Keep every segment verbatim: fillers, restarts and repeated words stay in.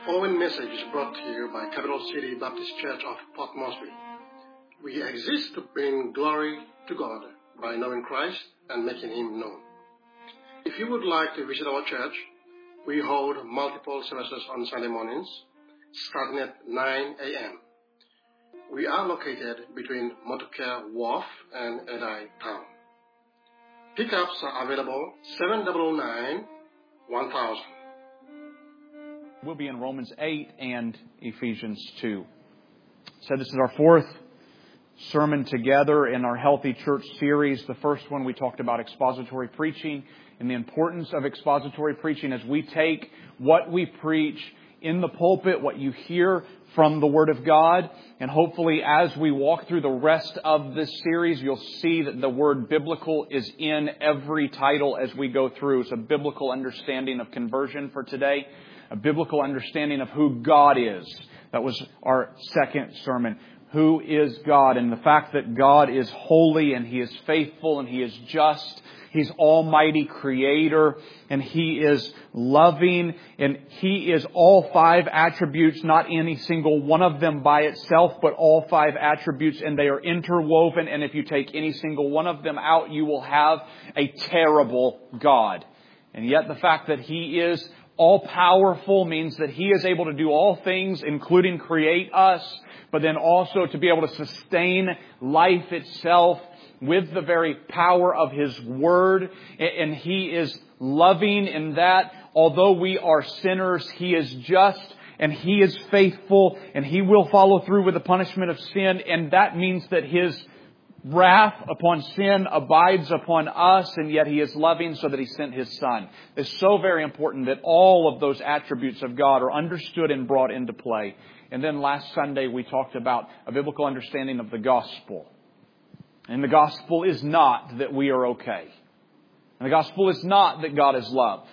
following message is brought to you by Capital City Baptist Church of Port Moresby. We exist to bring glory to God by knowing Christ and making Him known. If you would like to visit our church, we hold multiple services on Sunday mornings, starting at nine a.m. We are located between Motorcare Wharf and Edai Town. Pickups are available seven nine nine, one thousand. We'll be in Romans eight and Ephesians two. So this is our fourth sermon together in our Healthy Church series. The first one we talked about expository preaching and the importance of expository preaching as we take what we preach in the pulpit, what you hear from the Word of God. And hopefully as we walk through the rest of this series, you'll see that the word biblical is in every title as we go through. It's a biblical understanding of conversion for today. A biblical understanding of who God is. That was our second sermon. Who is God? And the fact that God is holy and He is faithful and He is just. He's Almighty Creator and He is loving and He is all five attributes, not any single one of them by itself, but all five attributes, and they are interwoven. And if you take any single one of them out, you will have a terrible God. And yet the fact that He is all-powerful means that He is able to do all things, including create us, but then also to be able to sustain life itself with the very power of His Word. And He is loving in that, although we are sinners, He is just and He is faithful and He will follow through with the punishment of sin. And that means that His wrath upon sin abides upon us, and yet He is loving so that He sent His Son. It's so very important that all of those attributes of God are understood and brought into play. And then last Sunday we talked about a biblical understanding of the gospel. And the gospel is not that we are okay. And the gospel is not that God is love.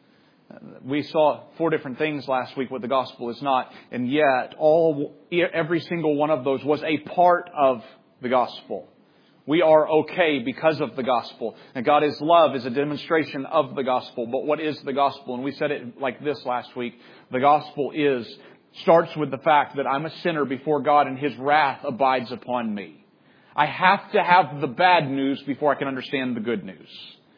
We saw four different things last week what the gospel is not, and yet all every single one of those was a part of the gospel. We are okay because of the gospel. And God is love is a demonstration of the gospel. But what is the gospel? And we said it like this last week. The gospel is, starts with the fact that I'm a sinner before God and His wrath abides upon me. I have to have the bad news before I can understand the good news.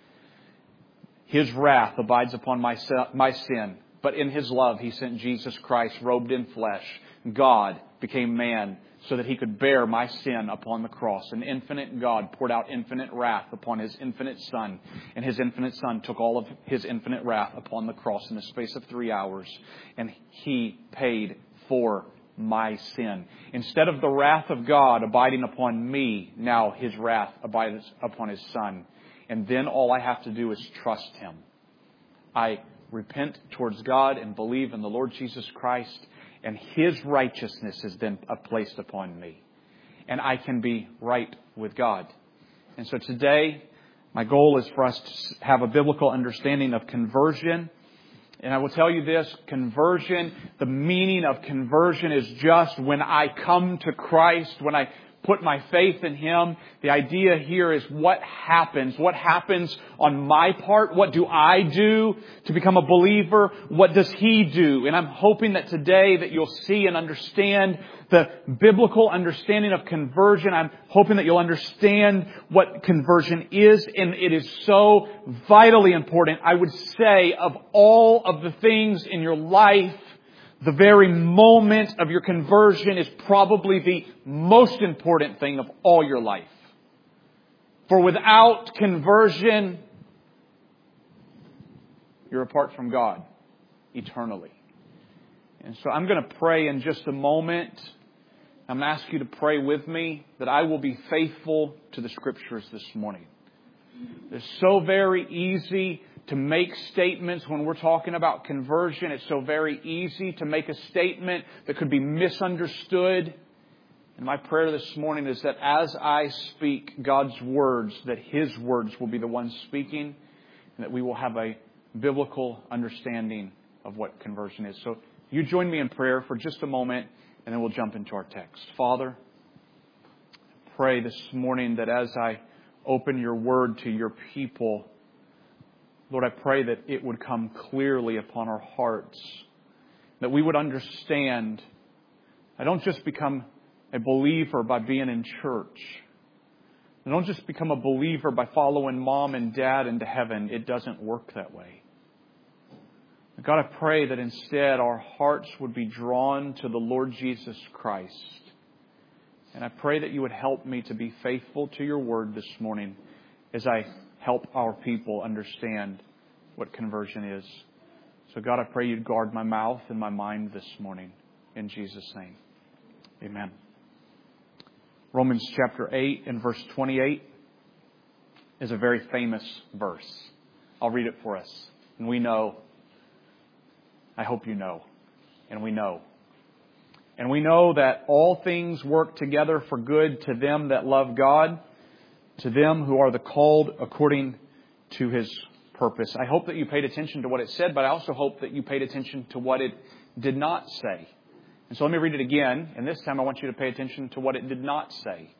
His wrath abides upon my my sin. But in His love, He sent Jesus Christ robed in flesh. God became man so that He could bear my sin upon the cross. An infinite God poured out infinite wrath upon His infinite Son. And His infinite Son took all of His infinite wrath upon the cross in the space of three hours. And He paid for my sin. Instead of the wrath of God abiding upon me, now His wrath abides upon His Son. And then all I have to do is trust Him. I repent towards God and believe in the Lord Jesus Christ, and His righteousness has been placed upon me. And I can be right with God. And so today, my goal is for us to have a biblical understanding of conversion. And I will tell you this, conversion, the meaning of conversion is just when I come to Christ, when I put my faith in Him. The idea here is what happens. What happens on my part? What do I do to become a believer? What does He do? And I'm hoping that today that you'll see and understand the biblical understanding of conversion. I'm hoping that you'll understand what conversion is. And it is so vitally important. I would say of all of the things in your life, the very moment of your conversion is probably the most important thing of all your life. For without conversion, you're apart from God eternally. And so I'm going to pray in just a moment. I'm going to ask you to pray with me that I will be faithful to the Scriptures this morning. It's so very easy to make statements when we're talking about conversion. It's so very easy to make a statement that could be misunderstood. And my prayer this morning is that as I speak God's words, that His words will be the ones speaking, and that we will have a biblical understanding of what conversion is. So you join me in prayer for just a moment, and then we'll jump into our text. Father, I pray this morning that as I open Your Word to Your people, Lord, I pray that it would come clearly upon our hearts. that we would understand I don't just become a believer by being in church. I don't just become a believer by following mom and dad into heaven. It doesn't work that way. God, I pray that instead our hearts would be drawn to the Lord Jesus Christ. And I pray that you would help me to be faithful to your word this morning as I help our people understand what conversion is. So God, I pray you'd guard my mouth and my mind this morning. In Jesus' name. Amen. Romans chapter eight and verse twenty-eight is a very famous verse. I'll read it for us. And we know, I hope you know, and we know. And we know that all things work together for good to them that love God, to them who are the called according to His purpose. I hope that you paid attention to what it said, but I also hope that you paid attention to what it did not say. And so let me read it again. And this time I want you to pay attention to what it did not say.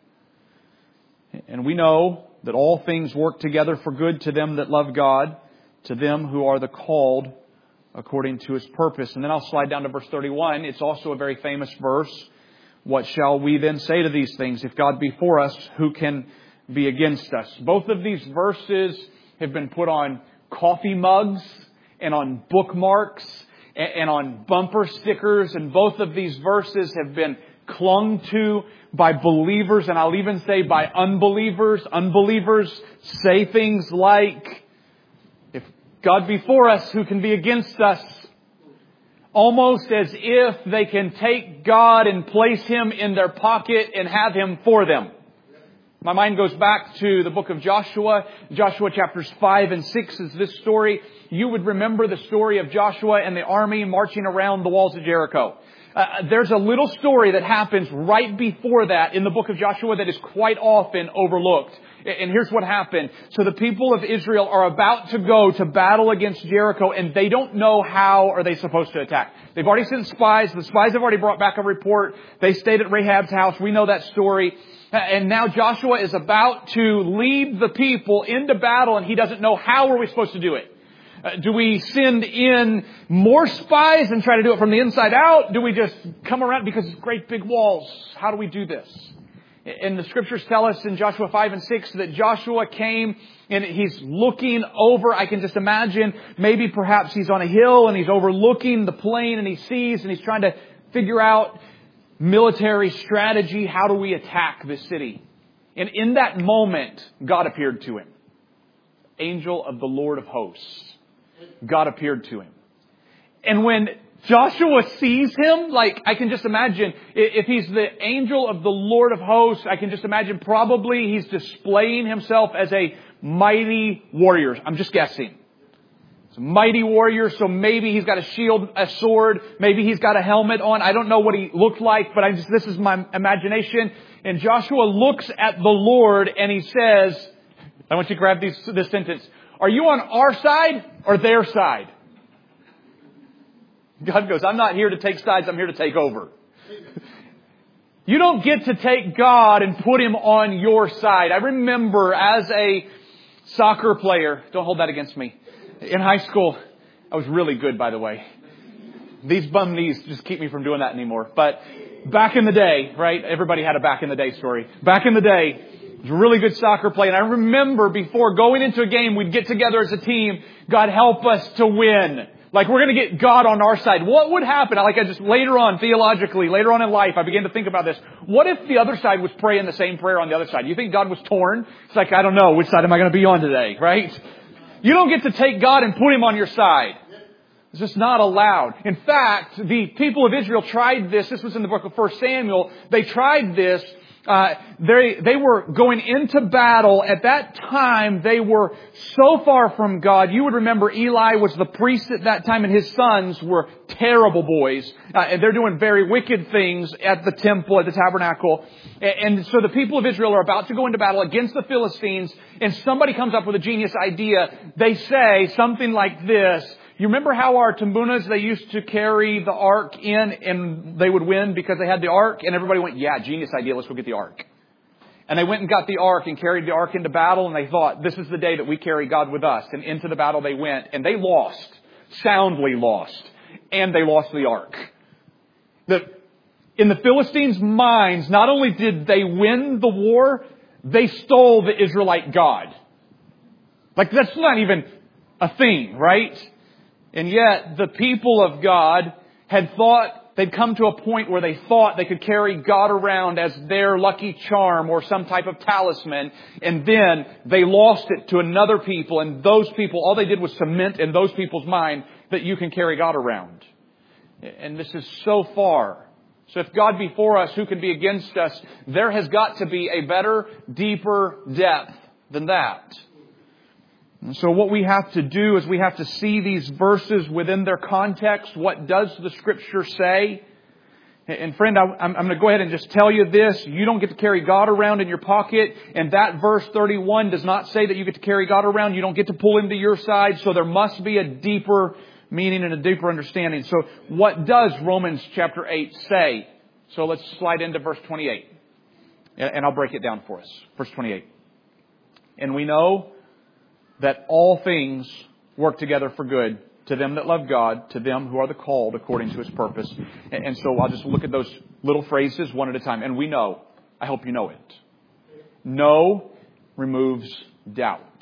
And we know that all things work together for good to them that love God, to them who are the called according to His purpose. And then I'll slide down to verse thirty-one. It's also a very famous verse. What shall we then say to these things? If God be for us, who can be against us? Both of these verses have been put on coffee mugs and on bookmarks and on bumper stickers. And both of these verses have been clung to by believers, and I'll even say by unbelievers. Unbelievers say things like, if God be for us, who can be against us? Almost as if they can take God and place Him in their pocket and have Him for them. My mind goes back to the book of Joshua. Joshua chapters five and six is this story. You would remember the story of Joshua and the army marching around the walls of Jericho. Uh, there's a little story that happens right before that in the book of Joshua that is quite often overlooked. And here's what happened. So the people of Israel are about to go to battle against Jericho, and they don't know how are they supposed to attack. They've already sent spies. The spies have already brought back a report. They stayed at Rahab's house. We know that story. And now Joshua is about to lead the people into battle, and he doesn't know how are we supposed to do it. Uh, do we send in more spies and try to do it from the inside out? Do we just come around because it's great big walls? How do we do this? And the scriptures tell us in Joshua five and six that Joshua came and he's looking over. I can just imagine maybe perhaps he's on a hill and he's overlooking the plain and he sees and he's trying to figure out military strategy. How do we attack this city? And in that moment, God appeared to him. Angel of the Lord of hosts. God appeared to him. And when Joshua sees him, like I can just imagine, if he's the angel of the Lord of hosts, I can just imagine probably he's displaying himself as a mighty warrior. I'm just guessing. It's a mighty warrior, so maybe he's got a shield, a sword, maybe he's got a helmet on. I don't know what he looked like, but I just this is my imagination. And Joshua looks at the Lord and he says, I want you to grab these, this sentence. Are you on our side or their side? God goes, I'm not here to take sides. I'm here to take over. You don't get to take God and put Him on your side. I remember as a soccer player, don't hold that against me, in high school, I was really good, by the way. These bum knees just keep me from doing that anymore. But back in the day, right? Everybody had a back in the day story. Back in the day, I was a really good soccer player. And I remember before going into a game, we'd get together as a team. God help us to win. Like we're going to get God on our side. What would happen? Like I just later on, theologically, later on in life, I began to think about this. What if the other side was praying the same prayer on the other side? You think God was torn? It's like, I don't know. Which side am I going to be on today? Right? You don't get to take God and put Him on your side. It's just not allowed. In fact, the people of Israel tried this. This was in the book of First Samuel. They tried this. Uh, they, they were going into battle. At that time, they were so far from God. You would remember Eli was the priest at that time and his sons were terrible boys. Uh, and they're doing very wicked things at the temple, at the tabernacle. And, and so the people of Israel are about to go into battle against the Philistines. And somebody comes up with a genius idea. They say something like this. You remember how our tambunas, they used to carry the ark in and they would win because they had the ark? And everybody went, yeah, genius idea, let's go get the ark. And they went and got the ark and carried the ark into battle. And they thought, this is the day that we carry God with us. And into the battle they went. And they lost, soundly lost. and they lost the ark. The, in the Philistines' minds, not only did they win the war, they stole the Israelite God. Like, that's not even a thing, right? And yet, the people of God had thought, they'd come to a point where they thought they could carry God around as their lucky charm or some type of talisman. And then they lost it to another people. And those people, all they did was cement in those people's mind that you can carry God around. And this is so far. So if God be for us, who can be against us? There has got to be a better, deeper depth than that. And so what we have to do is we have to see these verses within their context. What does the Scripture say? And friend, I'm, I'm going to go ahead and just tell you this. You don't get to carry God around in your pocket. And that verse thirty-one does not say that you get to carry God around. You don't get to pull Him to your side. So there must be a deeper meaning and a deeper understanding. So what does Romans chapter eight say? So let's slide into verse twenty-eight. And I'll break it down for us. Verse twenty-eight. And we know that all things work together for good to them that love God, to them who are the called according to His purpose. And so I'll just look at those little phrases one at a time. And we know. I hope you know it. Know removes doubt.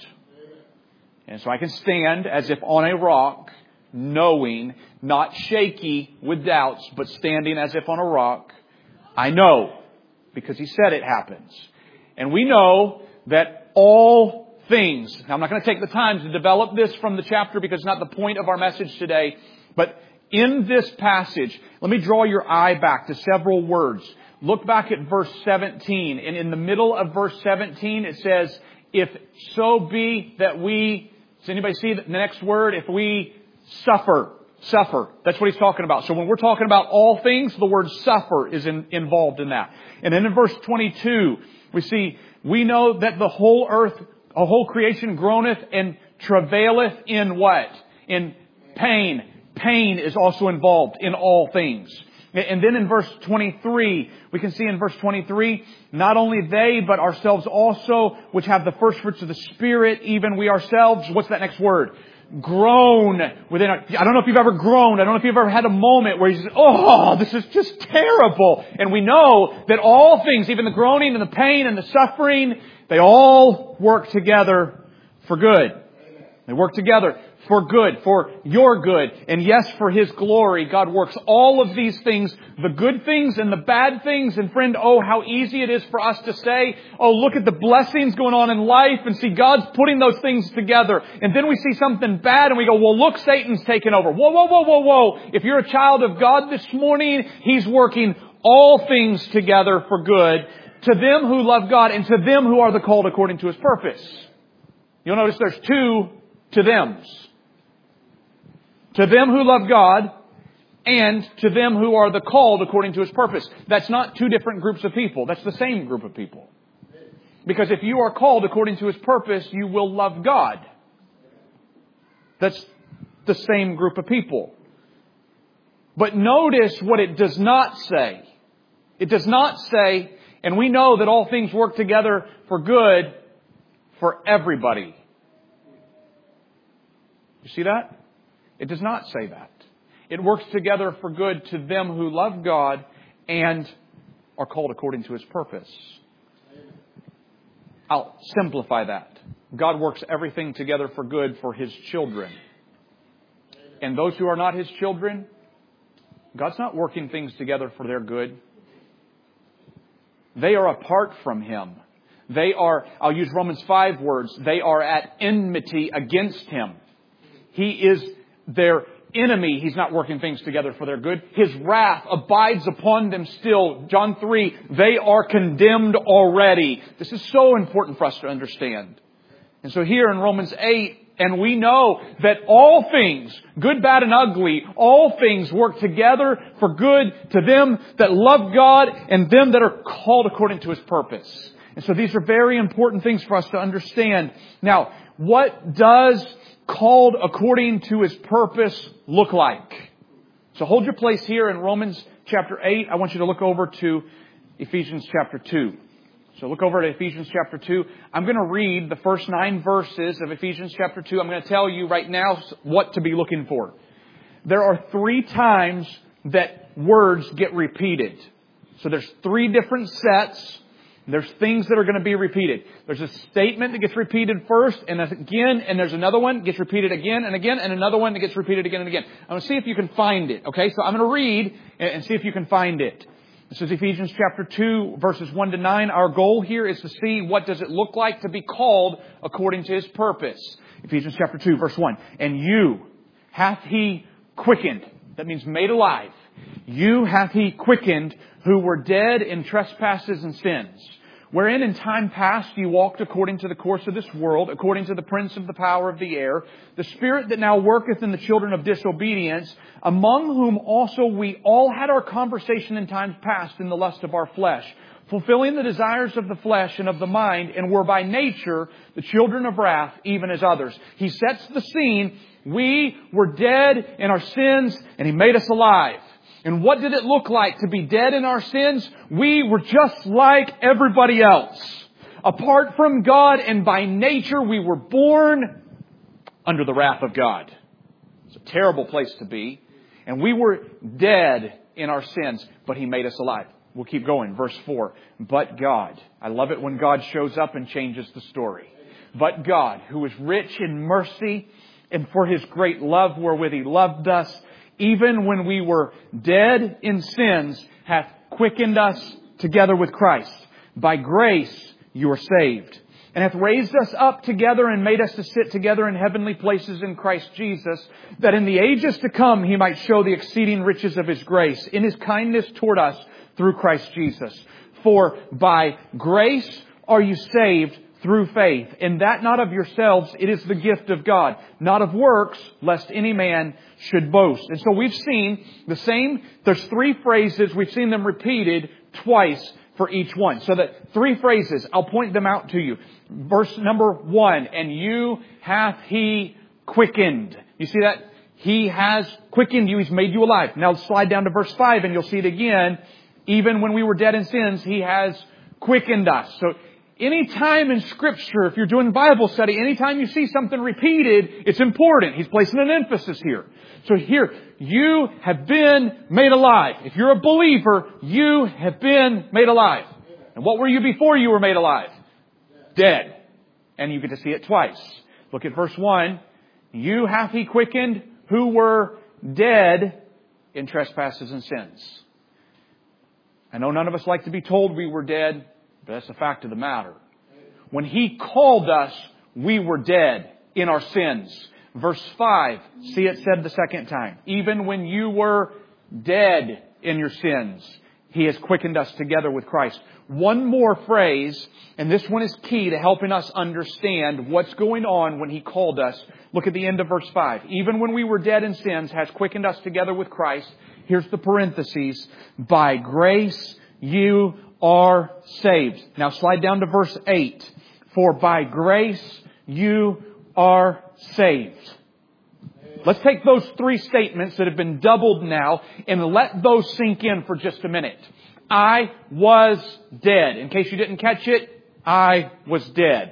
And so I can stand as if on a rock, knowing, not shaky with doubts, but standing as if on a rock. I know, because He said it happens. And we know that all things. Now, I'm not going to take the time to develop this from the chapter because it's not the point of our message today. But in this passage, let me draw your eye back to several words. Look back at verse seventeen. And in the middle of verse seventeen, it says, if so be that we, does anybody see the next word? If we suffer. Suffer. That's what he's talking about. So when we're talking about all things, the word suffer is in, involved in that. And then in verse twenty-two, we see, we know that the whole earth, a whole creation groaneth and travaileth in what? In pain. Pain is also involved in all things. And then in verse twenty-three, we can see in verse twenty-three, not only they, but ourselves also, which have the first fruits of the Spirit, even we ourselves. What's that next word? Groan within our, I don't know if you've ever groaned. I don't know if you've ever had a moment where you say, oh, this is just terrible. And we know that all things, even the groaning and the pain and the suffering, they all work together for good. They work together for good, for your good. And yes, for His glory. God works all of these things, the good things and the bad things. And friend, oh, how easy it is for us to say, oh, look at the blessings going on in life and see God's putting those things together. And then we see something bad and we go, well, look, Satan's taken over. Whoa, whoa, whoa, whoa, whoa. If you're a child of God this morning, He's working all things together for good to them who love God and to them who are the called according to His purpose. You'll notice there's two to thems. To them who love God and to them who are the called according to His purpose. That's not two different groups of people. That's the same group of people. Because if you are called according to His purpose, you will love God. That's the same group of people. But notice what it does not say. It does not say, and we know that all things work together for good for everybody. You see that? It does not say that. It works together for good to them who love God and are called according to His purpose. I'll simplify that. God works everything together for good for His children. And those who are not His children, God's not working things together for their good. They are apart from Him. They are, I'll use Romans five words, they are at enmity against Him. He is their enemy. He's not working things together for their good. His wrath abides upon them still. John three, they are condemned already. This is so important for us to understand. And so here in Romans eight, and we know that all things, good, bad, and ugly, all things work together for good to them that love God and them that are called according to His purpose. And so these are very important things for us to understand. Now, what does called according to His purpose look like? So hold your place here in Romans chapter eight. I want you to look over to Ephesians chapter two. So look over at Ephesians chapter two. I'm going to read the first nine verses of Ephesians chapter two. I'm going to tell you right now what to be looking for. there are three times that words get repeated. So there's three different sets. There's things that are going to be repeated. There's a statement that gets repeated first, and again, and there's another one that gets repeated again and again, and another one that gets repeated again and again. I'm going to see if you can find it. Okay, so I'm going to read and see if you can find it. This is Ephesians chapter two, verses one to nine. Our goal here is to see what does it look like to be called according to His purpose. Ephesians chapter two, verse one. And you hath He quickened. That means made alive. You hath He quickened who were dead in trespasses and sins, wherein in time past you walked according to the course of this world, according to the prince of the power of the air, the spirit that now worketh in the children of disobedience, among whom also we all had our conversation in times past in the lust of our flesh, fulfilling the desires of the flesh and of the mind, and were by nature the children of wrath, even as others. He sets the scene. We were dead in our sins, and He made us alive. And what did it look like to be dead in our sins? We were just like everybody else. Apart from God, and by nature we were born under the wrath of God. It's a terrible place to be. And we were dead in our sins, but He made us alive. We'll keep going. Verse four. But God. I love it when God shows up and changes the story. But God, who is rich in mercy, and for His great love wherewith He loved us, even when we were dead in sins, hath quickened us together with Christ. By grace you are saved. And hath raised us up together and made us to sit together in heavenly places in Christ Jesus, that in the ages to come He might show the exceeding riches of His grace in His kindness toward us through Christ Jesus. For by grace are you saved through faith, and that not of yourselves, it is the gift of God, not of works, lest any man should boast. And so we've seen the same, there's three phrases, we've seen them repeated twice for each one. So that three phrases, I'll point them out to you. Verse number one, and you hath He quickened. You see that? He has quickened you, He's made you alive. Now slide down to verse five and you'll see it again. Even when we were dead in sins, He has quickened us. So any time in Scripture, if you're doing Bible study, anytime you see something repeated, it's important. He's placing an emphasis here. So here, you have been made alive. If you're a believer, you have been made alive. And what were you before you were made alive? Dead. And you get to see it twice. Look at verse one. You hath He quickened who were dead in trespasses and sins. I know none of us like to be told we were dead. But that's the fact of the matter. When He called us, we were dead in our sins. Verse five, see it said the second time. Even when you were dead in your sins, He has quickened us together with Christ. One more phrase, and this one is key to helping us understand what's going on when He called us. Look at the end of verse five. Even when we were dead in sins, has quickened us together with Christ. Here's the parentheses. By grace you are saved. Now slide down to verse eight. For by grace you are saved. Let's take those three statements that have been doubled now and let those sink in for just a minute. I was dead. In case you didn't catch it, I was dead.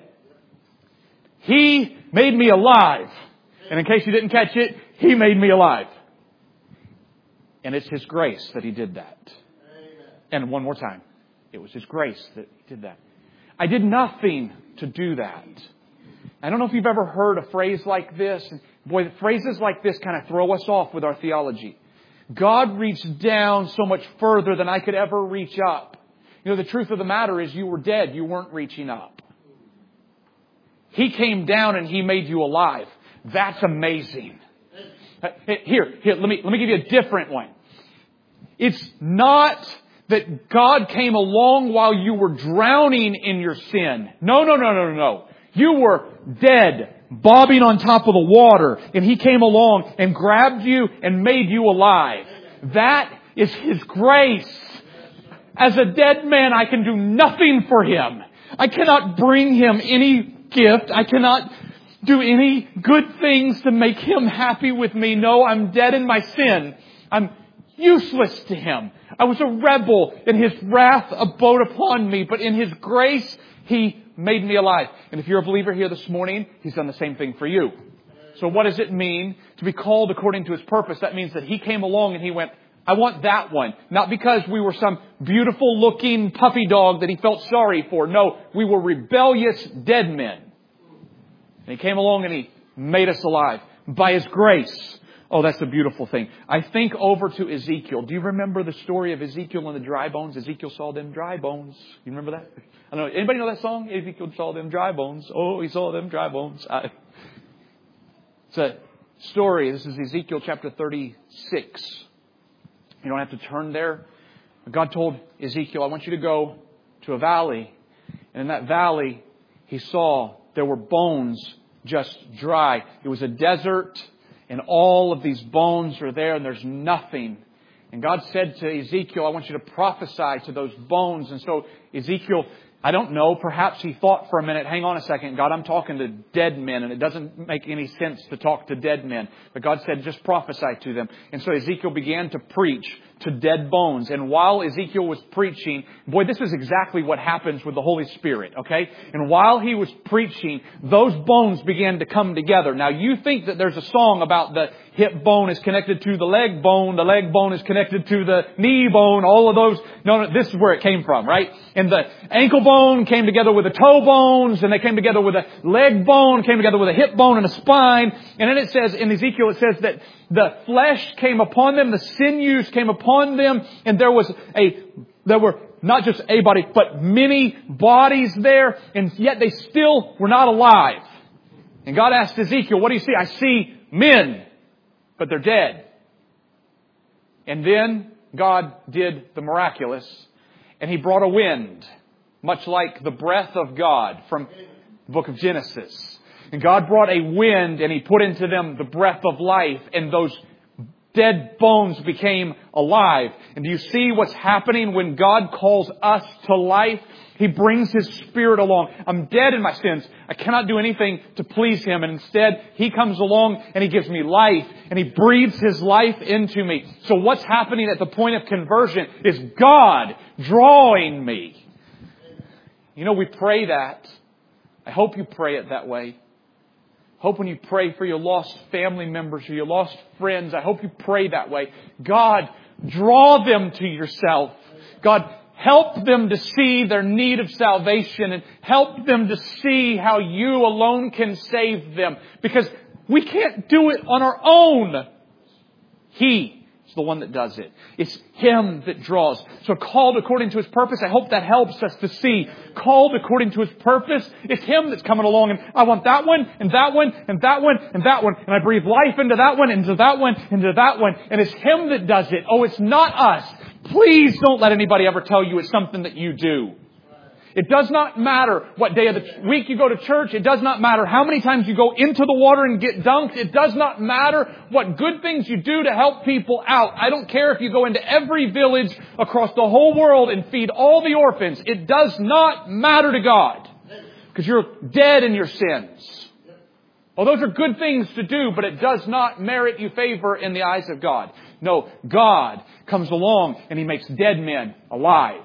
He made me alive. And in case you didn't catch it, He made me alive. And it's His grace that He did that. And one more time. It was His grace that He did that. I did nothing to do that. I don't know if you've ever heard a phrase like this. Boy, phrases like this kind of throw us off with our theology. God reached down so much further than I could ever reach up. You know, the truth of the matter is you were dead. You weren't reaching up. He came down and He made you alive. That's amazing. Here, here, let me, let me give you a different one. It's not that God came along while you were drowning in your sin. No, no, no, no, no. You were dead, bobbing on top of the water, and He came along and grabbed you and made you alive. That is His grace. As a dead man, I can do nothing for Him. I cannot bring Him any gift. I cannot do any good things to make Him happy with me. No, I'm dead in my sin. I'm useless to Him. I was a rebel, and His wrath abode upon me. But in His grace, He made me alive. And if you're a believer here this morning, He's done the same thing for you. So what does it mean to be called according to His purpose? That means that He came along and He went, I want that one. Not because we were some beautiful looking puppy dog that He felt sorry for. No, we were rebellious dead men. And He came along and He made us alive by His grace. Oh, that's a beautiful thing. I think over to Ezekiel. Do you remember the story of Ezekiel and the dry bones? Ezekiel saw them dry bones. You remember that? I don't know. Anybody know that song? Ezekiel saw them dry bones. Oh, he saw them dry bones. I... It's a story. This is Ezekiel chapter thirty-six. You don't have to turn there. God told Ezekiel, I want you to go to a valley. And in that valley, he saw there were bones just dry. It was a desert. And all of these bones are there and there's nothing. And God said to Ezekiel, I want you to prophesy to those bones. And so Ezekiel, I don't know, perhaps he thought for a minute, hang on a second, God, I'm talking to dead men and it doesn't make any sense to talk to dead men. But God said, just prophesy to them. And so Ezekiel began to preach to dead bones. And while Ezekiel was preaching, boy, this is exactly what happens with the Holy Spirit, okay? And while he was preaching, those bones began to come together. Now, you think that there's a song about the hip bone is connected to the leg bone, the leg bone is connected to the knee bone, all of those. No, no, this is where it came from, right? And the ankle bone came together with the toe bones, and they came together with a leg bone, came together with a hip bone and a spine. And then it says, in Ezekiel, it says that the flesh came upon them, the sinews came upon them, and there was a, there were not just a body, but many bodies there, and yet they still were not alive. And God asked Ezekiel, what do you see? I see men, but they're dead. And then God did the miraculous, and He brought a wind, much like the breath of God from the book of Genesis. And God brought a wind and He put into them the breath of life, and those dead bones became alive. And do you see what's happening when God calls us to life? He brings His Spirit along. I'm dead in my sins. I cannot do anything to please Him. And instead, He comes along and He gives me life. And He breathes His life into me. So what's happening at the point of conversion is God drawing me. You know, we pray that. I hope you pray it that way. Hope when you pray for your lost family members or your lost friends, I hope you pray that way. God, draw them to yourself. God, help them to see their need of salvation and help them to see how you alone can save them. Because we can't do it on our own. He is the one that does it. It's Him that draws. So called according to His purpose, I hope that helps us to see. Called according to His purpose, it's Him that's coming along and I want that one and that one and that one and that one. And I breathe life into that one, into that one, into that one. And it's Him that does it. Oh, it's not us. Please don't let anybody ever tell you it's something that you do. It does not matter what day of the week you go to church. It does not matter how many times you go into the water and get dunked. It does not matter what good things you do to help people out. I don't care if you go into every village across the whole world and feed all the orphans. It does not matter to God because you're dead in your sins. Well, those are good things to do, but it does not merit you favor in the eyes of God. No, God comes along and He makes dead men alive.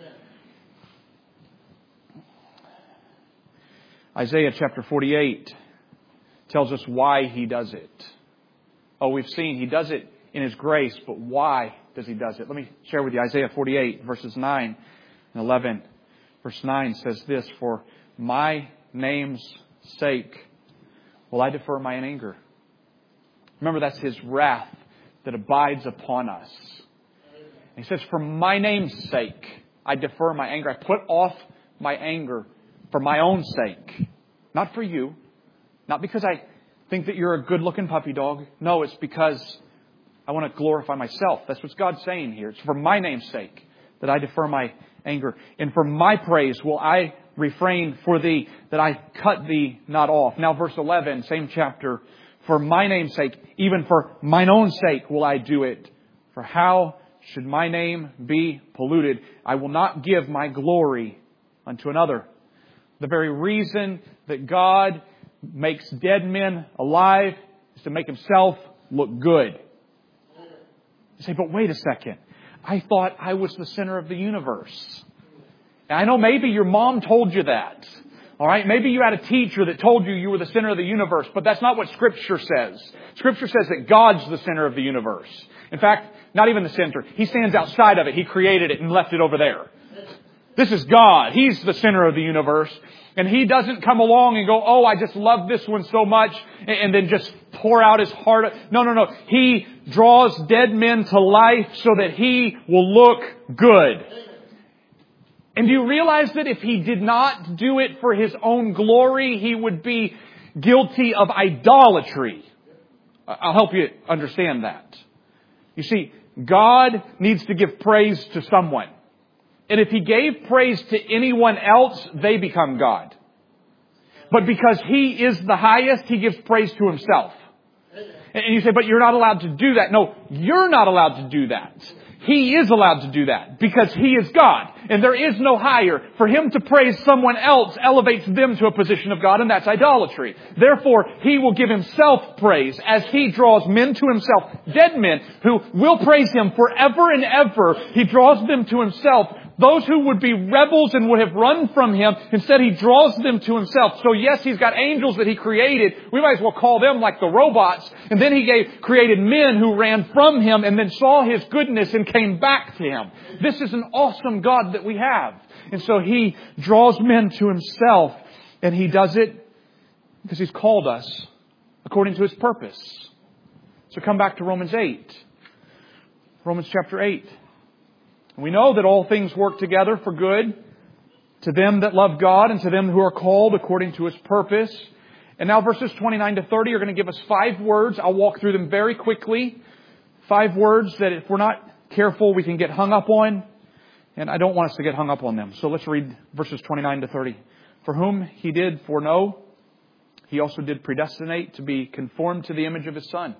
Isaiah chapter forty-eight tells us why He does it. Oh, we've seen He does it in His grace, but why does He does it? Let me share with you Isaiah forty-eight, verses nine and eleven. Verse nine says this, for my name's sake will I defer my anger. Remember, that's His wrath that abides upon us. And He says, for my name's sake, I defer my anger. I put off my anger for my own sake. Not for you. Not because I think that you're a good-looking puppy dog. No, it's because I want to glorify myself. That's what God's saying here. It's for my name's sake that I defer my anger. And for my praise will I refrain for thee, that I cut thee not off. Now verse eleven, same chapter. For my name's sake, even for mine own sake will I do it. For how should my name be polluted? I will not give my glory unto another. The very reason that God makes dead men alive is to make Himself look good. You say, but wait a second. I thought I was the center of the universe. And I know maybe your mom told you that. All right, maybe you had a teacher that told you you were the center of the universe, but that's not what Scripture says. Scripture says that God's the center of the universe. In fact, not even the center. He stands outside of it. He created it and left it over there. This is God. He's the center of the universe. And He doesn't come along and go, oh, I just love this one so much, and then just pour out His heart. No, no, no. He draws dead men to life so that He will look good. And do you realize that if He did not do it for His own glory, He would be guilty of idolatry? I'll help you understand that. You see, God needs to give praise to someone. And if He gave praise to anyone else, they become God. But because He is the highest, He gives praise to Himself. And you say, but you're not allowed to do that. No, you're not allowed to do that. He is allowed to do that because He is God. And there is no higher. For Him to praise someone else elevates them to a position of God, and that's idolatry. Therefore, He will give Himself praise as He draws men to Himself. Dead men who will praise Him forever and ever. He draws them to Himself. Those who would be rebels and would have run from Him, instead He draws them to Himself. So yes, He's got angels that He created. We might as well call them like the robots. And then He gave, created men who ran from Him and then saw His goodness and came back to Him. This is an awesome God that we have. And so He draws men to Himself, and He does it because He's called us according to His purpose. So come back to Romans eight. Romans chapter eight. We know that all things work together for good to them that love God and to them who are called according to His purpose. And now verses twenty-nine to thirty are going to give us five words. I'll walk through them very quickly. Five words that if we're not careful, we can get hung up on. And I don't want us to get hung up on them. So let's read verses twenty-nine to thirty. For whom He did foreknow, He also did predestinate to be conformed to the image of His Son,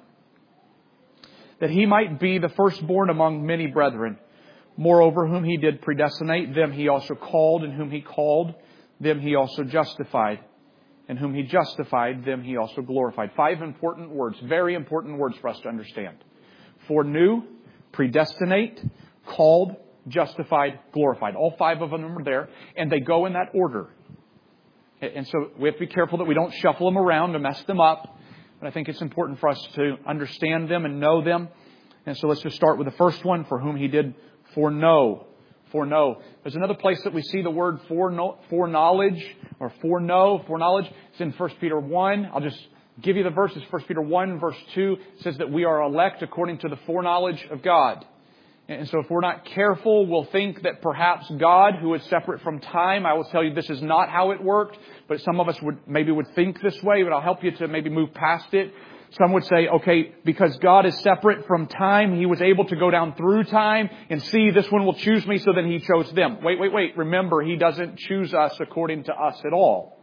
that He might be the firstborn among many brethren. Moreover, whom He did predestinate, them He also called, and whom He called, them He also justified. And whom He justified, them He also glorified. Five important words, very important words for us to understand. Foreknew, predestinate, called, justified, glorified. All five of them are there, and they go in that order. And so we have to be careful that we don't shuffle them around to mess them up. But I think it's important for us to understand them and know them. And so let's just start with the first one, for whom He did foreknow. Foreknow. There's another place that we see the word foreknow, foreknowledge or foreknow, foreknowledge. It's in First Peter one. I'll just give you the verses. First Peter one verse two says that we are elect according to the foreknowledge of God. And so if we're not careful, we'll think that perhaps God, who is separate from time, I will tell you this is not how it worked, but some of us would maybe would think this way, but I'll help you to maybe move past it. Some would say, okay, because God is separate from time, He was able to go down through time and see this one will choose me, so then He chose them. Wait, wait, wait. Remember, He doesn't choose us according to us at all.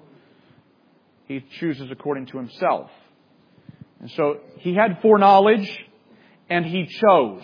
He chooses according to Himself. And so He had foreknowledge and He chose.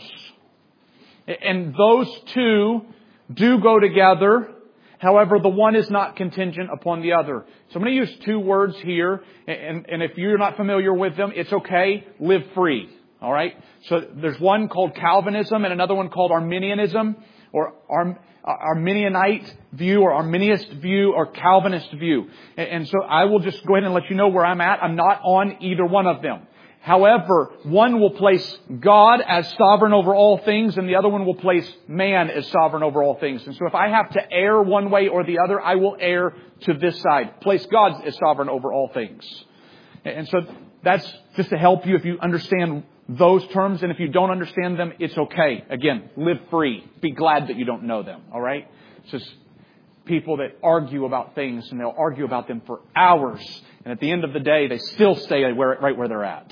And those two do go together. However, the one is not contingent upon the other. So I'm going to use two words here. And, and if you're not familiar with them, it's okay. Live free. All right. So there's one called Calvinism and another one called Arminianism, or Arm, Arminianite view, or Arminianist view, or Calvinist view. And, and so I will just go ahead and let you know where I'm at. I'm not on either one of them. However, one will place God as sovereign over all things, and the other one will place man as sovereign over all things. And so if I have to err one way or the other, I will err to this side. Place God as sovereign over all things. And so that's just to help you if you understand those terms. And if you don't understand them, it's okay. Again, live free. Be glad that you don't know them. All right? It's just people that argue about things, and they'll argue about them for hours. And at the end of the day, they still stay where, right where they're at.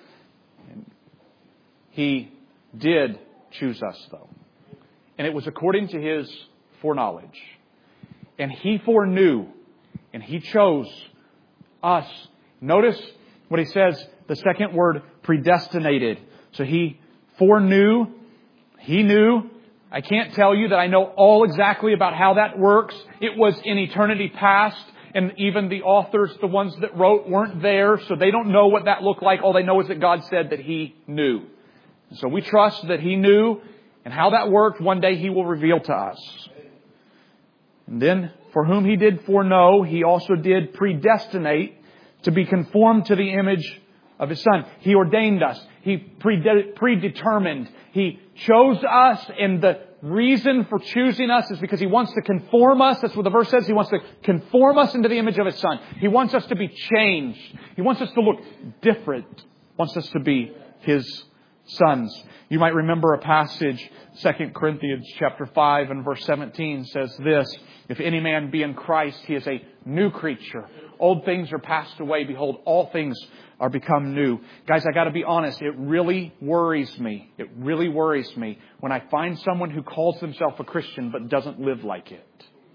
He did choose us, though. And it was according to His foreknowledge. And He foreknew. And He chose us. Notice what He says, the second word, predestinated. So He foreknew. He knew. I can't tell you that I know all exactly about how that works. It was in eternity past. And even the authors, the ones that wrote, weren't there. So they don't know what that looked like. All they know is that God said that He knew. So we trust that He knew, and how that worked, one day He will reveal to us. And then, for whom He did foreknow, He also did predestinate to be conformed to the image of His Son. He ordained us. He predetermined. He chose us, and the reason for choosing us is because He wants to conform us. That's what the verse says. He wants to conform us into the image of His Son. He wants us to be changed. He wants us to look different. He wants us to be His sons. You might remember a passage, Second Corinthians chapter five and verse seventeen says this, if any man be in Christ, he is a new creature. Old things are passed away. Behold, all things are become new. Guys, I got to be honest. It really worries me. It really worries me when I find someone who calls themselves a Christian but doesn't live like it.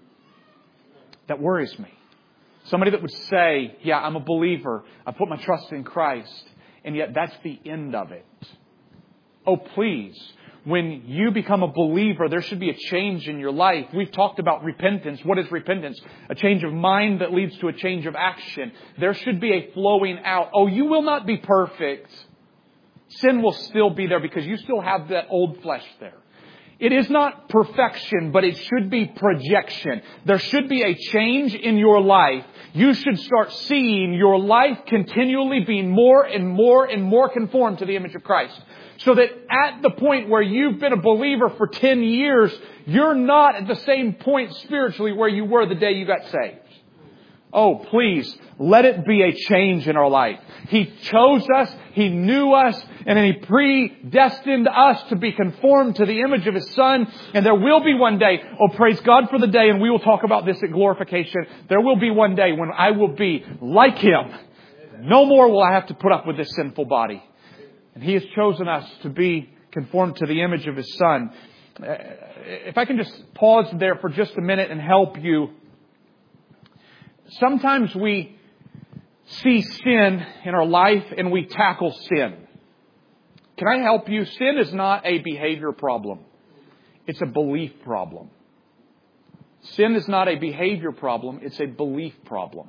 That worries me. Somebody that would say, yeah, I'm a believer. I put my trust in Christ. And yet that's the end of it. Oh, please. When you become a believer, there should be a change in your life. We've talked about repentance. What is repentance? A change of mind that leads to a change of action. There should be a flowing out. Oh, you will not be perfect. Sin will still be there because you still have that old flesh there. It is not perfection, but it should be projection. There should be a change in your life. You should start seeing your life continually being more and more and more conformed to the image of Christ. So that at the point where you've been a believer for ten years, you're not at the same point spiritually where you were the day you got saved. Oh, please, let it be a change in our life. He chose us, He knew us, and then He predestined us to be conformed to the image of His Son. And there will be one day, oh, praise God for the day, and we will talk about this at glorification. There will be one day when I will be like Him. No more will I have to put up with this sinful body. And He has chosen us to be conformed to the image of His Son. If I can just pause there for just a minute and help you. Sometimes we see sin in our life and we tackle sin. Can I help you? Sin is not a behavior problem. It's a belief problem. Sin is not a behavior problem. It's a belief problem.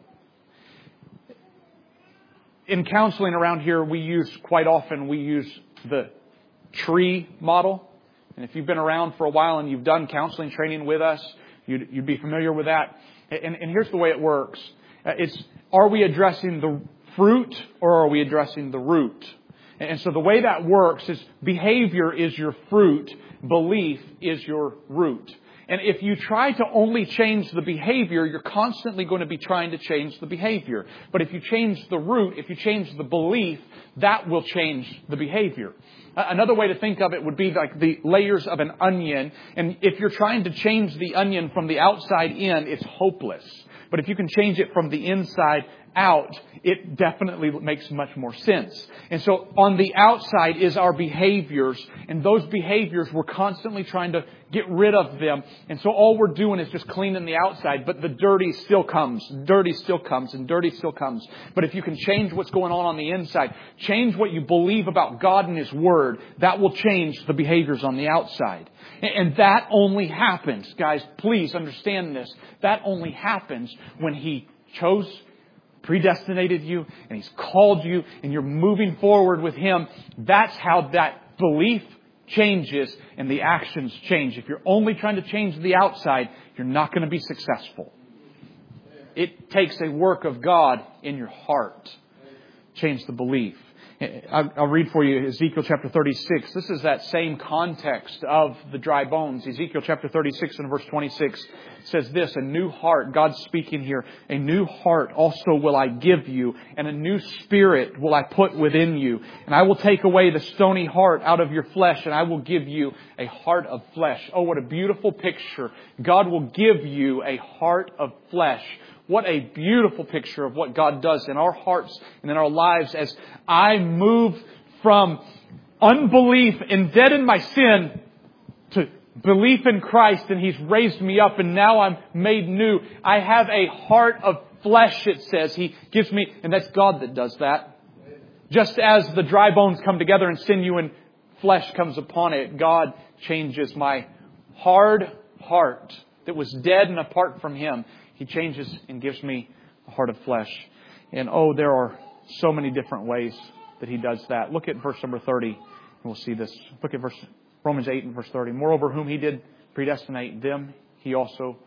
In counseling around here, we use, quite often, we use the tree model. And if you've been around for a while and you've done counseling training with us, you'd, you'd be familiar with that. And, and here's the way it works. It's, are we addressing the fruit or are we addressing the root? And so the way that works is behavior is your fruit, belief is your root. And if you try to only change the behavior, you're constantly going to be trying to change the behavior. But if you change the root, if you change the belief, that will change the behavior. Another way to think of it would be like the layers of an onion. And if you're trying to change the onion from the outside in, it's hopeless. But if you can change it from the inside out, it definitely makes much more sense. And so on the outside is our behaviors. And those behaviors, we're constantly trying to get rid of them. And so all we're doing is just cleaning the outside. But the dirty still comes. Dirty still comes. And dirty still comes. But if you can change what's going on on the inside, change what you believe about God and His Word, that will change the behaviors on the outside. And that only happens, guys, please understand this. That only happens when He chose, predestinated you, and He's called you, and you're moving forward with Him. That's how that belief changes and the actions change. If you're only trying to change the outside, you're not going to be successful. It takes a work of God in your heart. Change the belief. I'll read for you Ezekiel chapter thirty-six. This is that same context of the dry bones. Ezekiel chapter thirty-six and verse twenty-six says this, a new heart, God's speaking here, a new heart also will I give you, and a new spirit will I put within you. And I will take away the stony heart out of your flesh, and I will give you a heart of flesh. Oh, what a beautiful picture. God will give you a heart of flesh. What a beautiful picture of what God does in our hearts and in our lives as I move from unbelief and dead in my sin to belief in Christ, and He's raised me up and now I'm made new. I have a heart of flesh, it says. He gives me, and that's God that does that. Just as the dry bones come together and sinew and flesh comes upon it, God changes my hard heart that was dead and apart from Him. He changes and gives me a heart of flesh. And oh, there are so many different ways that He does that. Look at verse number thirty, and we'll see this. Look at verse Romans eight and verse thirty. Moreover, whom He did predestinate, them He also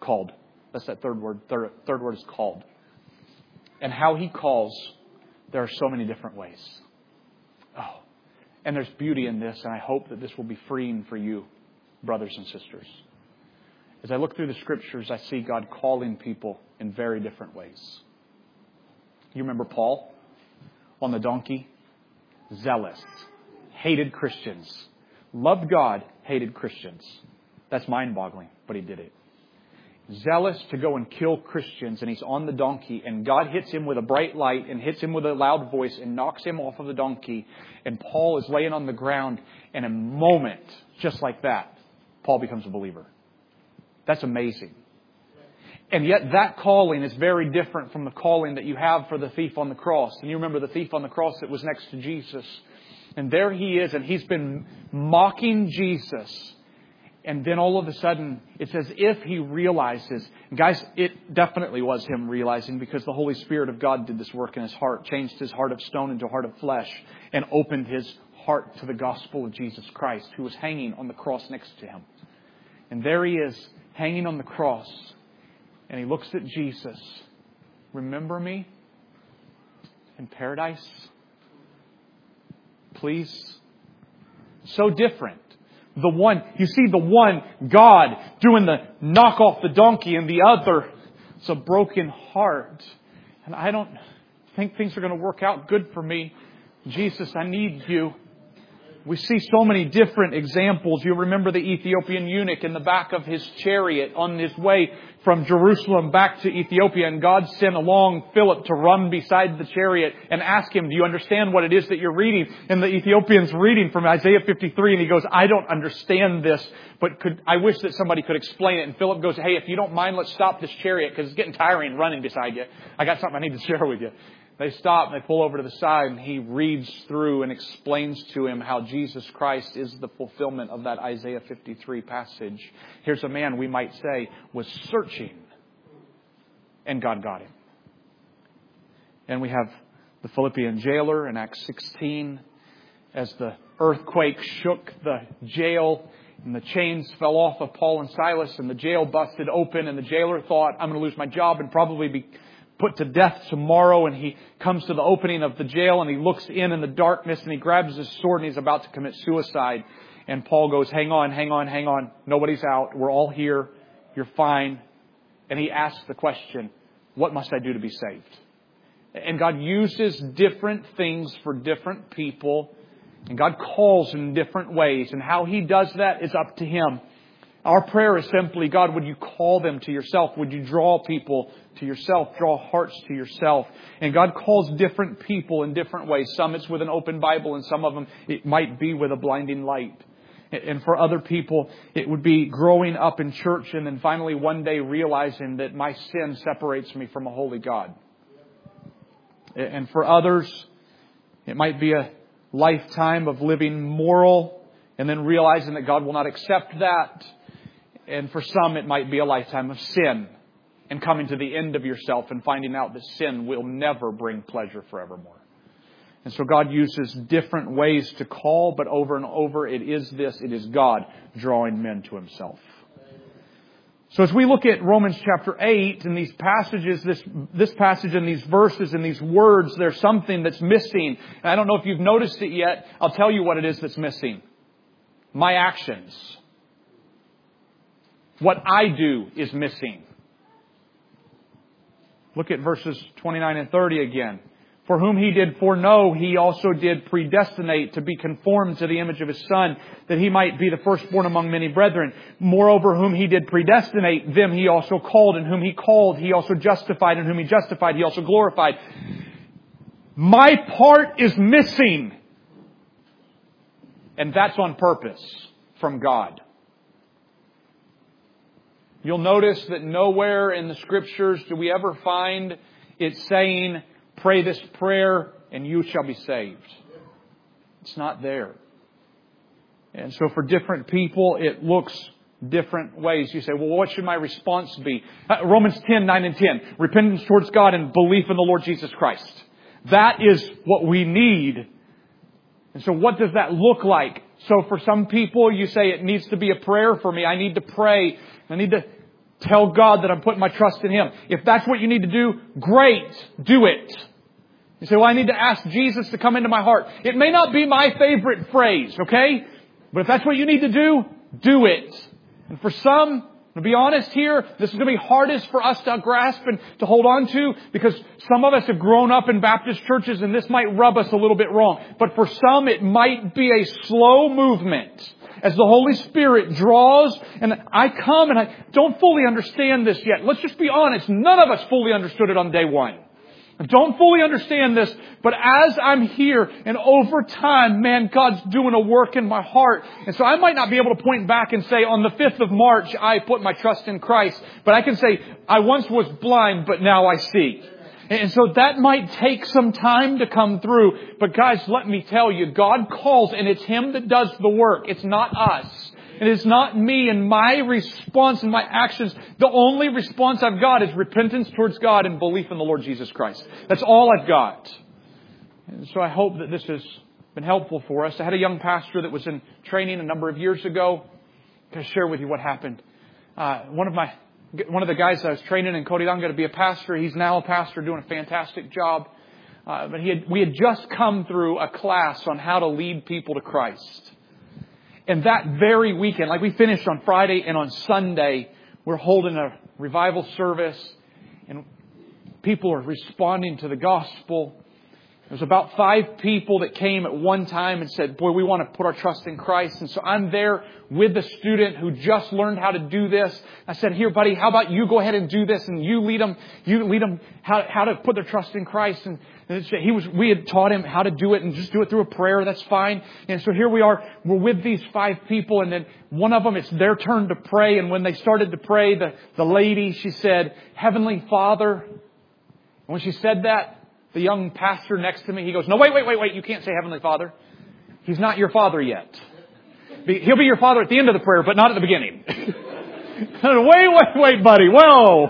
Called. That's that third word. Third, third word is called. And how He calls, there are so many different ways. Oh, and there's beauty in this, and I hope that this will be freeing for you, brothers and sisters. As I look through the Scriptures, I see God calling people in very different ways. You remember Paul on the donkey? Zealous. Hated Christians. Loved God, hated Christians. That's mind-boggling, but he did it. Zealous to go and kill Christians, and he's on the donkey, and God hits him with a bright light and hits him with a loud voice and knocks him off of the donkey. And Paul is laying on the ground, and in a moment, just like that, Paul becomes a believer. That's amazing. And yet that calling is very different from the calling that you have for the thief on the cross. And you remember the thief on the cross that was next to Jesus. And there he is, and he's been mocking Jesus. And then all of a sudden, it's as if he realizes. And guys, it definitely was him realizing, because the Holy Spirit of God did this work in his heart, changed his heart of stone into a heart of flesh, and opened his heart to the gospel of Jesus Christ, who was hanging on the cross next to him. And there he is, hanging on the cross. And he looks at Jesus. Remember me in paradise? Please? So different. The one, you see the one, God, doing the knock off the donkey, and the other, it's a broken heart. And I don't think things are going to work out good for me. Jesus, I need you. We see so many different examples. You remember the Ethiopian eunuch in the back of his chariot on his way from Jerusalem back to Ethiopia. And God sent along Philip to run beside the chariot and ask him, do you understand what it is that you're reading? And the Ethiopian's reading from Isaiah fifty-three. And he goes, I don't understand this, but could I wish that somebody could explain it. And Philip goes, hey, if you don't mind, let's stop this chariot, because it's getting tiring running beside you. I got something I need to share with you. They stop and they pull over to the side, and he reads through and explains to him how Jesus Christ is the fulfillment of that Isaiah fifty-three passage. Here's a man, we might say, was searching, and God got him. And we have the Philippian jailer in Acts sixteen, as the earthquake shook the jail and the chains fell off of Paul and Silas, and the jail busted open, and the jailer thought, I'm going to lose my job and probably be put to death tomorrow. And he comes to the opening of the jail, and he looks in in the darkness, and he grabs his sword, and he's about to commit suicide. And Paul goes, hang on, hang on, hang on. Nobody's out. We're all here. You're fine. And he asks the question, what must I do to be saved? And God uses different things for different people. And God calls in different ways. And how He does that is up to Him. Our prayer is simply, God, would you call them to yourself? Would you draw people to yourself? Draw hearts to yourself. And God calls different people in different ways. Some it's with an open Bible, and some of them it might be with a blinding light. And for other people, it would be growing up in church and then finally one day realizing that my sin separates me from a holy God. And for others, it might be a lifetime of living moral and then realizing that God will not accept that. And for some, it might be a lifetime of sin and coming to the end of yourself and finding out that sin will never bring pleasure forevermore. And so God uses different ways to call, but over and over it is this, it is God drawing men to Himself. So as we look at Romans chapter eight and these passages, this, this passage and these verses and these words, there's something that's missing. And I don't know if you've noticed it yet. I'll tell you what it is that's missing. My actions. What I do is missing. Look at verses twenty-nine and thirty again. For whom He did foreknow, He also did predestinate to be conformed to the image of His Son, that He might be the firstborn among many brethren. Moreover, whom He did predestinate, them He also called. And whom He called, He also justified. And whom He justified, He also glorified. My part is missing. And that's on purpose from God. You'll notice that nowhere in the Scriptures do we ever find it saying, pray this prayer and you shall be saved. It's not there. And so for different people, it looks different ways. You say, well, what should my response be? Uh, Romans ten, nine and ten. Repentance towards God and belief in the Lord Jesus Christ. That is what we need. And so what does that look like? So for some people, you say it needs to be a prayer for me. I need to pray. I need to Tell God that I'm putting my trust in Him. If that's what you need to do, great. Do it. You say, well, I need to ask Jesus to come into my heart. It may not be my favorite phrase, okay? But if that's what you need to do, do it. And for some, to be honest here, this is going to be hardest for us to grasp and to hold on to because some of us have grown up in Baptist churches and this might rub us a little bit wrong. But for some, it might be a slow movement as the Holy Spirit draws. And I come and I don't fully understand this yet. Let's just be honest. None of us fully understood it on day one. I don't fully understand this, but as I'm here and over time, man, God's doing a work in my heart. And so I might not be able to point back and say, on the fifth of March, I put my trust in Christ. But I can say, I once was blind, but now I see. And so that might take some time to come through. But guys, let me tell you, God calls and it's Him that does the work. It's not us. It is not me and my response and my actions. The only response I've got is repentance towards God and belief in the Lord Jesus Christ. That's all I've got. And so I hope that this has been helpful for us. I had a young pastor that was in training a number of years ago. Can I share with you what happened? Uh, one of my, one of the guys I was training in Cotiranga to be a pastor, he's now a pastor doing a fantastic job. Uh, but he had, we had just come through a class on how to lead people to Christ. And that very weekend, like we finished on Friday and on Sunday, we're holding a revival service and people are responding to the gospel. There was about five people that came at one time and said, boy, we want to put our trust in Christ. And so I'm there with the student who just learned how to do this. I said, here, buddy, how about you go ahead and do this and you lead them, you lead them how, how to put their trust in Christ. And he was, we had taught him how to do it and just do it through a prayer. That's fine. And so here we are. We're with these five people. And then one of them, it's their turn to pray. And when they started to pray, the, the lady, she said, Heavenly Father. And when she said that, the young pastor next to me, he goes, no, wait, wait, wait, wait. You can't say Heavenly Father. He's not your father yet. He'll be your father at the end of the prayer, but not at the beginning. wait, wait, wait, buddy. Whoa.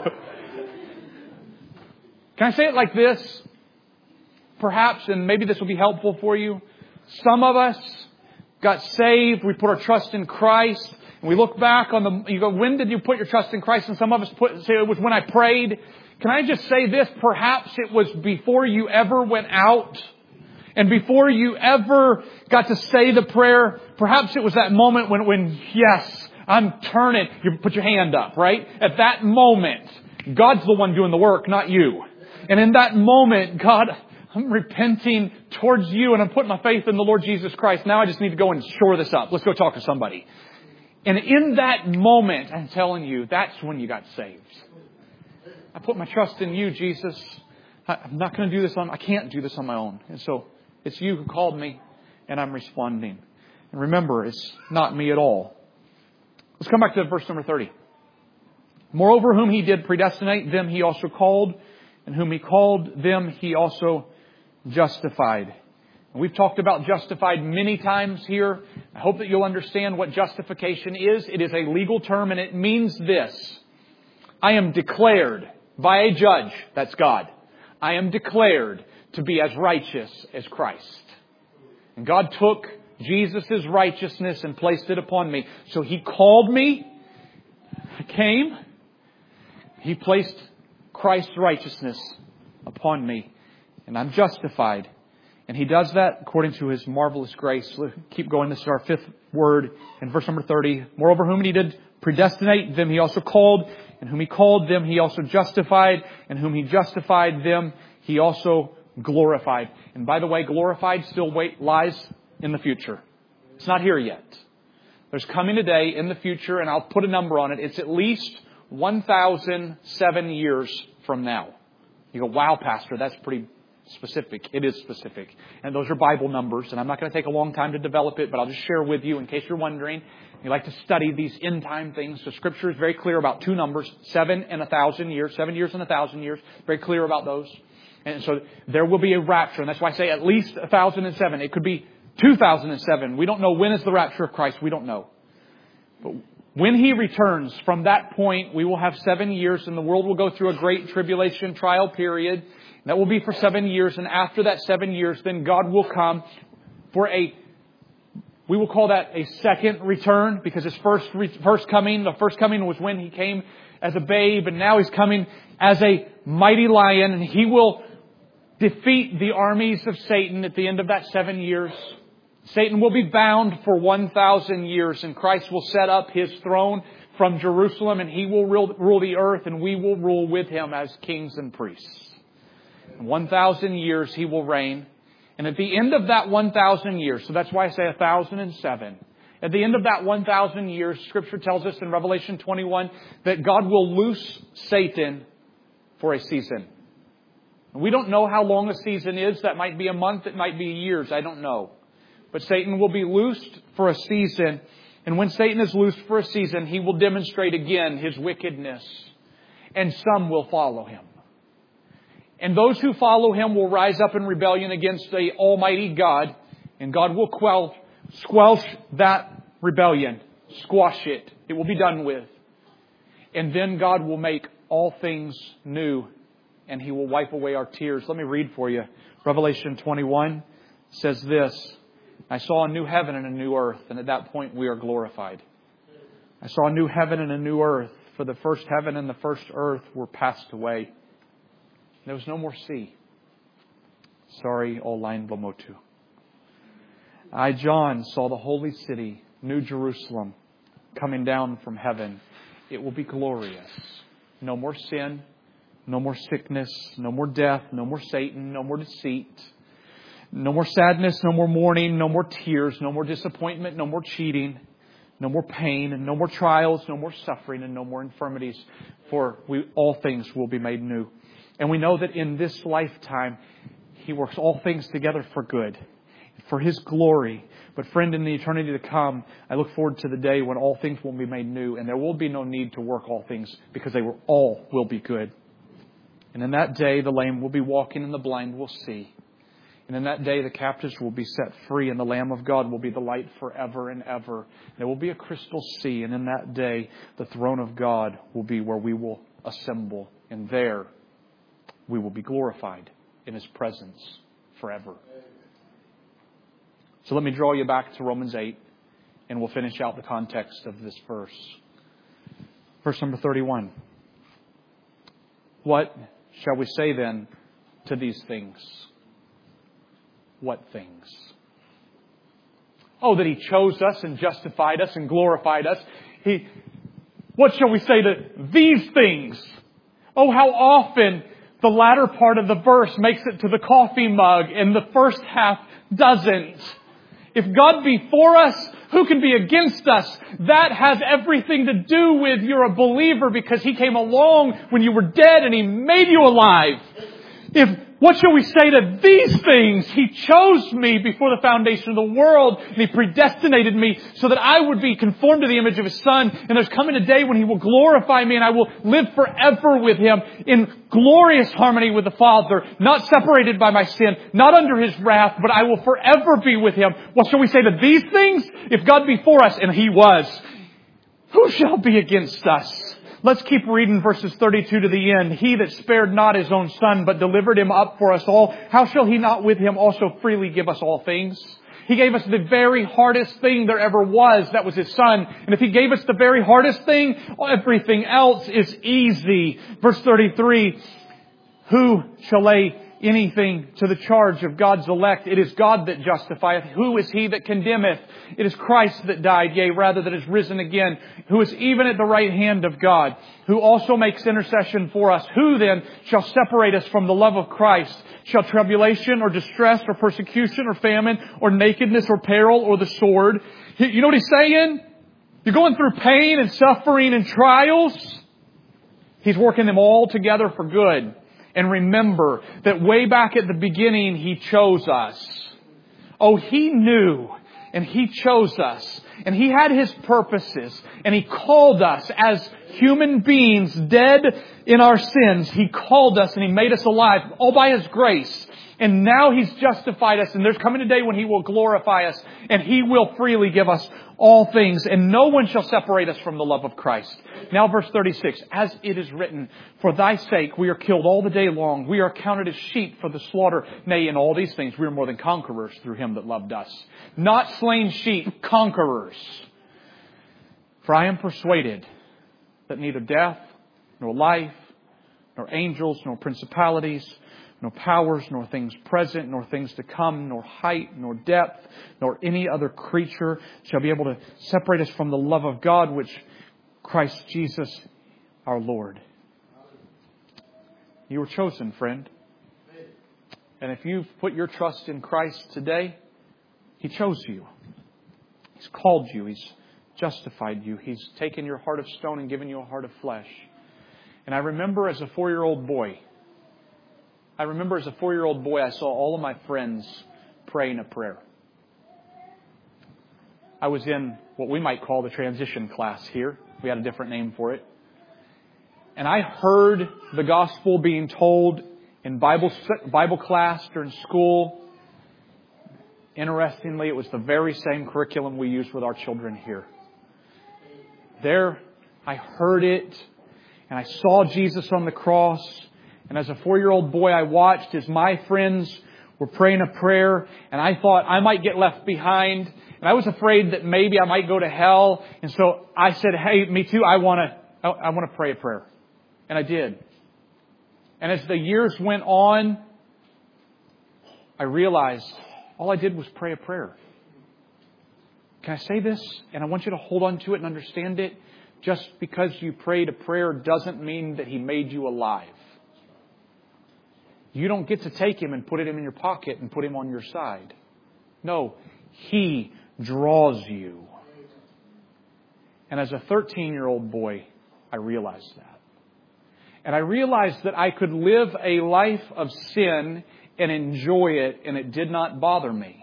Can I say it like this? Perhaps, and maybe this will be helpful for you. Some of us got saved. We put our trust in Christ. And we look back on the, you go, when did you put your trust in Christ? And some of us put, say it was when I prayed. Can I just say this? Perhaps it was before you ever went out and before you ever got to say the prayer. Perhaps it was that moment when, when yes, I'm turning. You put your hand up, right? At that moment, God's the one doing the work, not you. And in that moment, God, I'm repenting towards you and I'm putting my faith in the Lord Jesus Christ. Now I just need to go and shore this up. Let's go talk to somebody. And in that moment, I'm telling you, that's when you got saved. I put my trust in you, Jesus. I'm not going to do this on, I can't do this on my own. And so it's you who called me and I'm responding. And remember, it's not me at all. Let's come back to verse number thirty. Moreover, whom He did predestinate, them He also called. And whom He called, them He also justified. And we've talked about justified many times here. I hope that you'll understand what justification is. It is a legal term and it means this. I am declared by a judge, that's God. I am declared to be as righteous as Christ. And God took Jesus' righteousness and placed it upon me. So He called me. I came. He placed Christ's righteousness upon me. And I'm justified. And He does that according to His marvelous grace. Let's keep going. This is our fifth word in verse number thirty. Moreover, whom He did predestinate, them He also called. And whom He called, them He also justified. And whom He justified, them He also glorified. And by the way, glorified still wait, lies in the future. It's not here yet. There's coming a day in the future, and I'll put a number on it. It's at least one thousand seven years from now. You go, wow, Pastor, that's pretty specific. It is specific. And those are Bible numbers. And I'm not going to take a long time to develop it, but I'll just share with you in case you're wondering. You like to study these end time things. So Scripture is very clear about two numbers, seven and a thousand years, seven years and a thousand years. Very clear about those. And so there will be a rapture. And that's why I say at least a thousand and seven. It could be two thousand seven. We don't know when is the rapture of Christ. We don't know. But when He returns, from that point, we will have seven years and the world will go through a great tribulation trial period. That will be for seven years. And after that seven years, then God will come for a We will call that a second return, because His first re- first coming, the first coming was when He came as a babe, and now He's coming as a mighty lion, and He will defeat the armies of Satan at the end of that seven years. Satan will be bound for one thousand years, and Christ will set up His throne from Jerusalem, and He will rule, rule the earth, and we will rule with Him as kings and priests. In one thousand years He will reign. And at the end of that one thousand years, so that's why I say one thousand seven. At the end of that one thousand years, Scripture tells us in Revelation twenty-one that God will loose Satan for a season. And we don't know how long a season is. That might be a month. It might be years. I don't know. But Satan will be loosed for a season. And when Satan is loosed for a season, he will demonstrate again his wickedness. And some will follow him. And those who follow him will rise up in rebellion against the Almighty God. And God will quell, squelch that rebellion. Squash it. It will be done with. And then God will make all things new. And He will wipe away our tears. Let me read for you. Revelation twenty-one says this. I saw a new heaven and a new earth. And at that point we are glorified. I saw a new heaven and a new earth. For the first heaven and the first earth were passed away. There was no more sea. Sorry, Olain Lamotu. I, John, saw the holy city, New Jerusalem, coming down from heaven. It will be glorious. No more sin, no more sickness, no more death, no more Satan, no more deceit, no more sadness, no more mourning, no more tears, no more disappointment, no more cheating, no more pain, and no more trials, no more suffering, and no more infirmities. For we, all things will be made new. And we know that in this lifetime, He works all things together for good, for His glory. But friend, in the eternity to come, I look forward to the day when all things will be made new, and there will be no need to work all things, because they will all will be good. And in that day, the lame will be walking and the blind will see. And in that day, the captives will be set free, and the Lamb of God will be the light forever and ever. There will be a crystal sea, and in that day, the throne of God will be where we will assemble. And there, we will be glorified in His presence forever. So let me draw you back to Romans eight, and we'll finish out the context of this verse. Verse number thirty-one. What shall we say then to these things? What things? Oh, that He chose us and justified us and glorified us. He, what shall we say to these things? Oh, how often the latter part of the verse makes it to the coffee mug and the first half doesn't. If God be for us, who can be against us? That has everything to do with you're a believer, because He came along when you were dead and He made you alive. If what shall we say to these things? He chose me before the foundation of the world, and He predestinated me so that I would be conformed to the image of His Son. And there's coming a day when He will glorify me, and I will live forever with Him in glorious harmony with the Father, not separated by my sin, not under His wrath, but I will forever be with Him. What shall we say to these things? If God be for us, and He was, who shall be against us? Let's keep reading verses thirty-two to the end. He that spared not His own Son, but delivered Him up for us all, how shall He not with Him also freely give us all things? He gave us the very hardest thing there ever was. That was His Son. And if He gave us the very hardest thing, everything else is easy. Verse thirty-three, who shall lay anything to the charge of God's elect? It is God that justifieth. Who is he that condemneth? It is Christ that died, yea, rather that is risen again, who is even at the right hand of God, who also makes intercession for us. Who then shall separate us from the love of Christ? Shall tribulation or distress or persecution or famine or nakedness or peril or the sword? You know what he's saying? You're going through pain and suffering and trials. He's working them all together for good. And remember that way back at the beginning, He chose us. Oh, He knew and He chose us. And He had His purposes. And He called us as human beings dead in our sins. He called us and He made us alive all by His grace. And now He's justified us. And there's coming a day when He will glorify us. And He will freely give us all things. And no one shall separate us from the love of Christ. Now verse thirty-six. As it is written, for Thy sake we are killed all the day long. We are counted as sheep for the slaughter. Nay, in all these things we are more than conquerors through Him that loved us. Not slain sheep, conquerors. For I am persuaded that neither death, nor life, nor angels, nor principalities, nor powers, nor things present, nor things to come, nor height, nor depth, nor any other creature shall be able to separate us from the love of God, which Christ Jesus our Lord. You were chosen, friend. And if you've put your trust in Christ today, He chose you. He's called you. He's justified you. He's taken your heart of stone and given you a heart of flesh. And I remember as a four-year-old boy, I remember as a four-year-old boy, I saw all of my friends praying a prayer. I was in what we might call the transition class here. We had a different name for it. And I heard the gospel being told in Bible, Bible class during school. Interestingly, it was the very same curriculum we use with our children here. There, I heard it, and I saw Jesus on the cross. And as a four-year-old boy, I watched as my friends were praying a prayer, and I thought I might get left behind. And I was afraid that maybe I might go to hell. And so I said, hey, me too, I want to I want to pray a prayer. And I did. And as the years went on, I realized all I did was pray a prayer. Can I say this? And I want you to hold on to it and understand it. Just because you prayed a prayer doesn't mean that He made you alive. You don't get to take Him and put Him in your pocket and put Him on your side. No, He draws you. And as a thirteen-year-old boy, I realized that. And I realized that I could live a life of sin and enjoy it, and it did not bother me.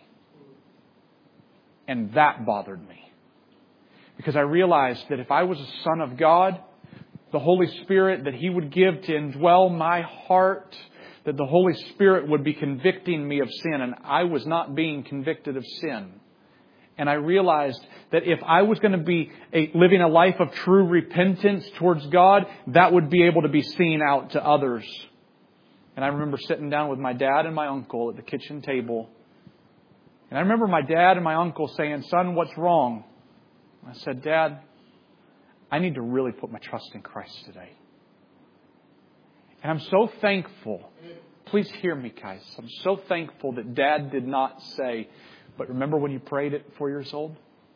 And that bothered me. Because I realized that if I was a son of God, the Holy Spirit that He would give to indwell my heart, that the Holy Spirit would be convicting me of sin, and I was not being convicted of sin. And I realized that if I was going to be a, living a life of true repentance towards God, that would be able to be seen out to others. And I remember sitting down with my dad and my uncle at the kitchen table. And I remember my dad and my uncle saying, son, what's wrong? I said, Dad, I need to really put my trust in Christ today. And I'm so thankful. Please hear me, guys. I'm so thankful that Dad did not say, but remember when you prayed at four years old?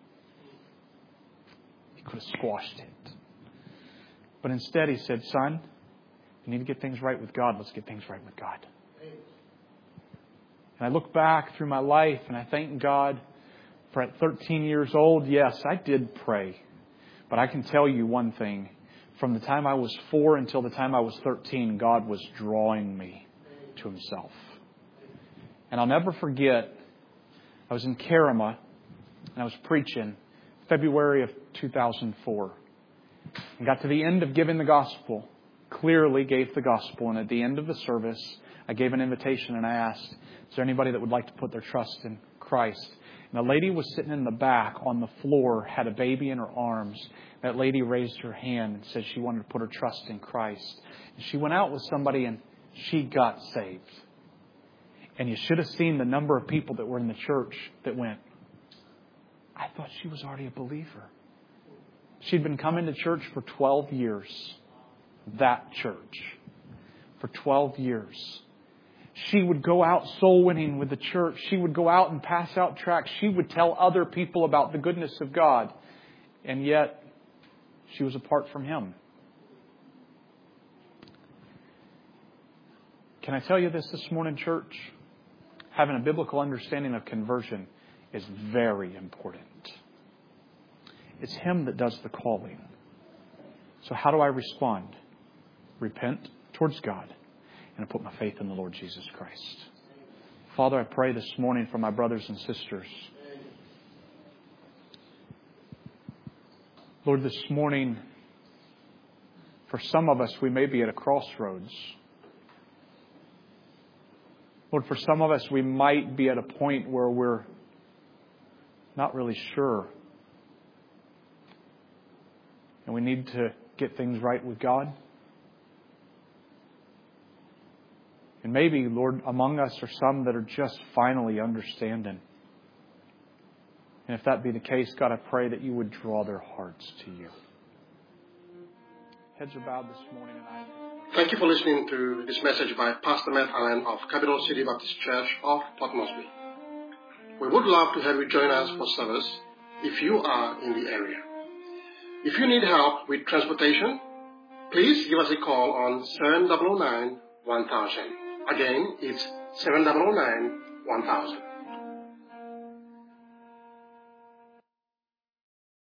He could have squashed it. But instead he said, son, you need to get things right with God. Let's get things right with God. And I look back through my life and I thank God for at thirteen years old, yes, I did pray. But I can tell you one thing. From the time I was four until the time I was thirteen, God was drawing me to Himself. And I'll never forget, I was in Karama and I was preaching February of two thousand four. And got to the end of giving the gospel. Clearly gave the gospel. And at the end of the service, I gave an invitation and I asked, is there anybody that would like to put their trust in Christ? And a lady was sitting in the back on the floor, had a baby in her arms. That lady raised her hand and said she wanted to put her trust in Christ. And she went out with somebody and she got saved. And you should have seen the number of people that were in the church that went, I thought she was already a believer. She'd been coming to church for twelve years. That church. For twelve years. She would go out soul winning with the church. She would go out and pass out tracts. She would tell other people about the goodness of God. And yet, she was apart from Him. Can I tell you this this morning, church? Having a biblical understanding of conversion is very important. It's Him that does the calling. So how do I respond? Repent towards God. And I put my faith in the Lord Jesus Christ. Father, I pray this morning for my brothers and sisters. Lord, this morning, for some of us, we may be at a crossroads. Lord, for some of us, we might be at a point where we're not really sure. And we need to get things right with God. And maybe, Lord, among us are some that are just finally understanding. And if that be the case, God, I pray that you would draw their hearts to you. Heads are bowed this morning, and I... Thank you for listening to this message by Pastor Matt Allen of Capital City Baptist Church of Port Moresby. We would love to have you join us for service if you are in the area. If you need help with transportation, please give us a call on seven zero zero nine one thousand. Again, it's seven zero zero nine one thousand.